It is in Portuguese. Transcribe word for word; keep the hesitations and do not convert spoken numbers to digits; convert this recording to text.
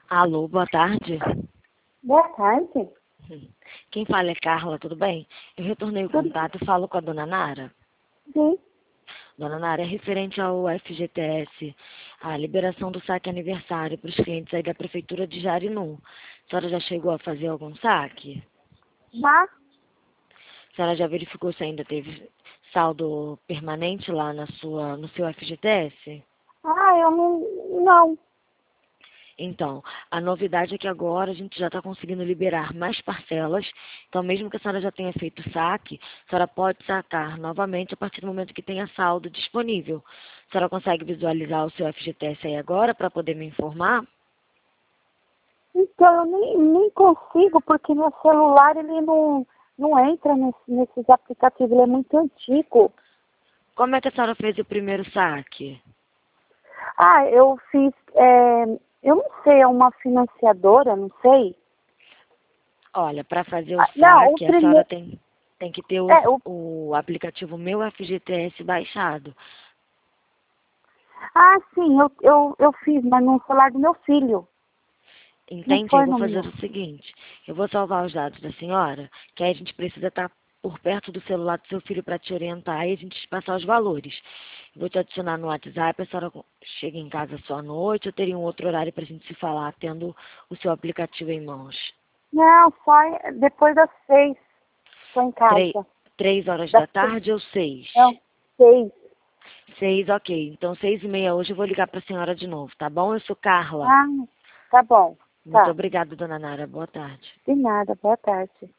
Alô, boa tarde. Boa tarde. Hum. Quem fala é Carla, tudo bem? Eu retornei o Tudo contato e falo com a dona Nara. bem? Dona Nara, é referente ao F G T S, a liberação do saque aniversário para os clientes aí da Prefeitura de Jarinu. A senhora já chegou a fazer algum saque? Já? A senhora já verificou se ainda teve saldo permanente lá na sua, no seu F G T S? Ah, eu não... Não. Então, a novidade é que agora a gente já está conseguindo liberar mais parcelas. Então, mesmo que a senhora já tenha feito o saque, a senhora pode sacar novamente a partir do momento que tenha saldo disponível. A senhora consegue visualizar o seu F G T S aí agora para poder me informar? Então, eu nem, nem consigo, porque meu celular, ele não, não entra nesse, nesses aplicativos, ele é muito antigo. Como é que a senhora fez o primeiro saque? Ah, eu fiz... é, eu não sei, é uma financiadora, não sei. Olha, para fazer o Ah, não, o saque, a senhora primeiro... tem, tem que ter o, É, o... o aplicativo Meu F G T S baixado. Ah, sim, eu, eu, eu fiz, mas no celular do meu filho. Não Entendi, eu foi vou no fazer meu. o seguinte, eu vou salvar os dados da senhora, que aí a gente precisa estar por perto do celular do seu filho para te orientar e a gente te passar os valores. Eu vou te adicionar no WhatsApp, a senhora chega em casa só à noite, eu teria um outro horário para a gente se falar, tendo o seu aplicativo em mãos. Não, só depois das seis, estou em Três, casa. três horas Das da seis, tarde ou seis? não, seis. Seis, ok. Então, seis e meia hoje eu vou ligar para a senhora de novo, tá bom? Eu sou Carla. Ah, tá bom. Muito Tá. obrigada, dona Nara. Boa tarde. De nada. Boa tarde.